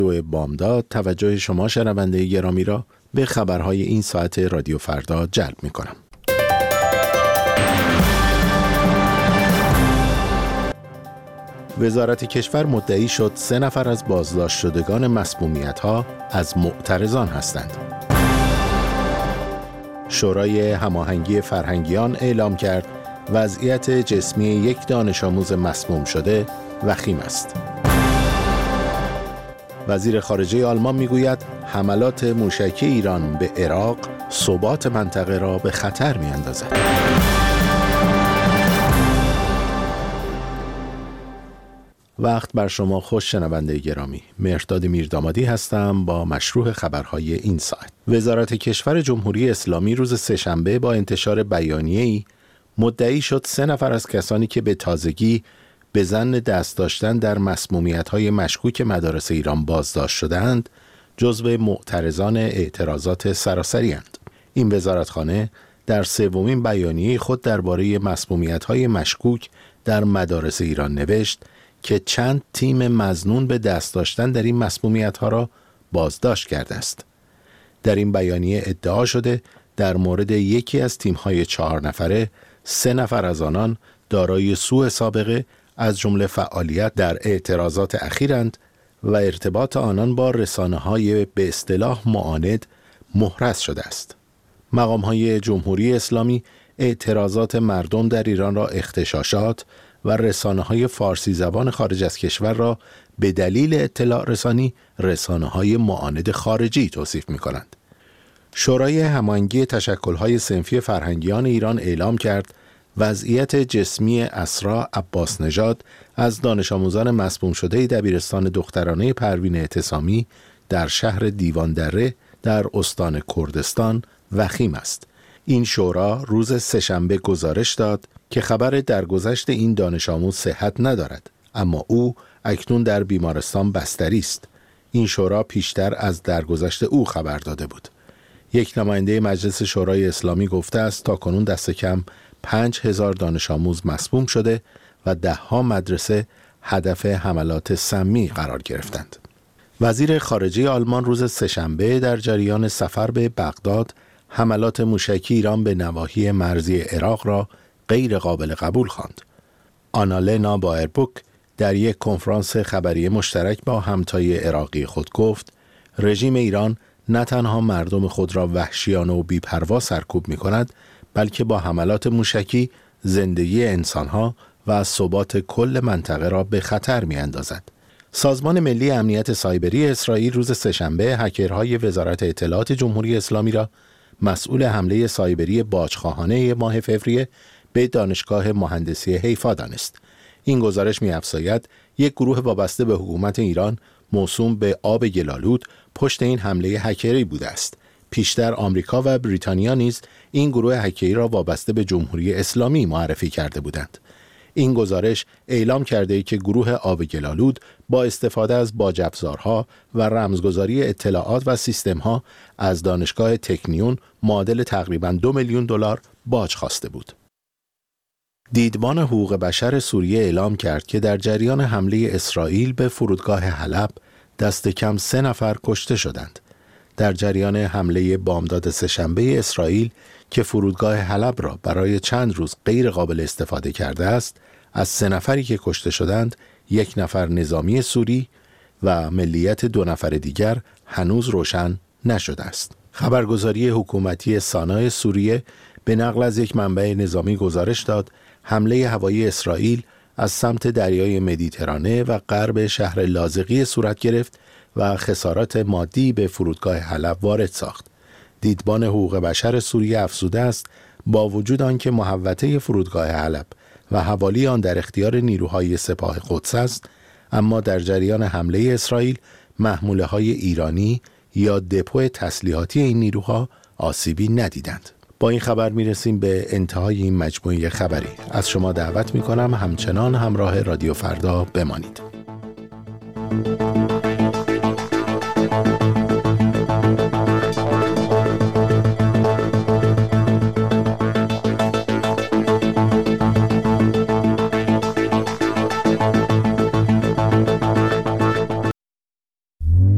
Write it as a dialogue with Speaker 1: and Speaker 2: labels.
Speaker 1: بامداد توجه شما شنونده گرامی را به خبرهای این ساعت رادیو فردا جلب می‌کنم. وزارت کشور مدعی شد 3 نفر از بازداشت شدگان مسمومیت‌ها از معترضان هستند. شورای هماهنگی فرهنگیان اعلام کرد وضعیت جسمی یک دانش آموز مسموم شده وخیم است. وزیر خارجه آلمان میگوید حملات موشکی ایران به عراق ثبات منطقه را به خطر می‌اندازد. وقت بر شما خوش شنونده گرامی. مهرداد میردامادی هستم با مشروع خبرهای این ساعت. وزارت کشور جمهوری اسلامی روز سه‌شنبه با انتشار بیانیه‌ای مدعی شد 3 نفر از کسانی که به تازگی به ظن دست داشتن در مسمومیت‌های مشکوک مدارس ایران بازداشت شدند، جزو معترضان اعتراضات سراسری اند. این وزارتخانه در 3مین بیانیه خود درباره مسمومیت‌های مشکوک در مدارس ایران نوشت که چند تیم مظنون به دست داشتن در این مسمومیت‌ها را بازداشت کرده است. در این بیانیه ادعا شده در مورد یکی از تیم‌های 4 نفره 3 نفر از آنان دارای سوء سابقه از جمله فعالیت در اعتراضات اخیرند و ارتباط آنان با رسانه‌های به اصطلاح معاند محرز شده است. مقام‌های جمهوری اسلامی اعتراضات مردم در ایران را اغتشاشات و رسانه‌های فارسی زبان خارج از کشور را به دلیل اطلاع رسانی رسانه‌های معاند خارجی توصیف می‌کنند. شورای هماهنگی تشکل‌های صنفی فرهنگیان ایران اعلام کرد وضعیت جسمی اسرا عباس نژاد از دانش آموزان مسموم شده دبیرستان دخترانه پروین اعتصامی در شهر دیوان دره در استان کردستان وخیم است. این شورا روز سه‌شنبه گزارش داد که خبر درگذشت این دانش آموز صحت ندارد، اما او اکنون در بیمارستان بستری است. این شورا پیشتر از درگذشت او خبر داده بود. یک نماینده مجلس شورای اسلامی گفته است تاکنون دست کم 5000 دانش آموز مسموم شده و 10 مدرسه هدف حملات سمی قرار گرفتند. وزیر خارجه آلمان روز سه‌شنبه در جریان سفر به بغداد حملات موشکی ایران به نواحی مرزی عراق را غیر قابل قبول خواند. آنالنا بایربوک در یک کنفرانس خبری مشترک با همتای عراقی خود گفت رژیم ایران نه تنها مردم خود را وحشیانه و بی‌پروا سرکوب می‌کند، بلکه با حملات موشکی زندگی انسانها و ثبات کل منطقه را به خطر می‌اندازد. سازمان ملی امنیت سایبری اسرائیل روز سه‌شنبه هکرهای وزارت اطلاعات جمهوری اسلامی را مسئول حمله سایبری باجخواهانه ماه فوریه به دانشگاه مهندسی حیفا دانست. این گزارش می‌افزاید یک گروه وابسته به حکومت ایران موسوم به آب گلالود پشت این حمله هکری بوده است. پیشتر آمریکا و بریتانیا نیز این گروه هکری را وابسته به جمهوری اسلامی معرفی کرده بودند. این گزارش اعلام کرده که گروه آب گلالود با استفاده از باج افزارها و رمزگذاری اطلاعات و سیستم‌ها از دانشگاه تکنیون معادل تقریباً $2 میلیون باج خواسته بود. دیدبان حقوق بشر سوریه اعلام کرد که در جریان حمله اسرائیل به فرودگاه حلب دست کم 3 نفر کشته شدند. در جریان حمله بامداد سه‌شنبه اسرائیل که فرودگاه حلب را برای چند روز غیر قابل استفاده کرده است، از 3 نفری که کشته شدند، 1 نفر نظامی سوری و ملیت 2 نفر دیگر هنوز روشن نشده است. خبرگزاری حکومتی سانا سوریه به نقل از یک منبع نظامی گزارش داد حمله هوایی اسرائیل از سمت دریای مدیترانه و غرب شهر لاذقیه صورت گرفت و خسارات مادی به فرودگاه حلب وارد ساخت. دیدبان حقوق بشر سوریه افزوده است با وجود آنکه محوطه فرودگاه حلب و حوالی آن در اختیار نیروهای سپاه قدس است، اما در جریان حمله اسرائیل محموله‌های ایرانی یا دپو تسلیحاتی این نیروها آسیبی ندیدند. با این خبر میرسیم به انتهای این مجموعه خبری. از شما دعوت میکنم همچنان همراه رادیو فردا بمانید.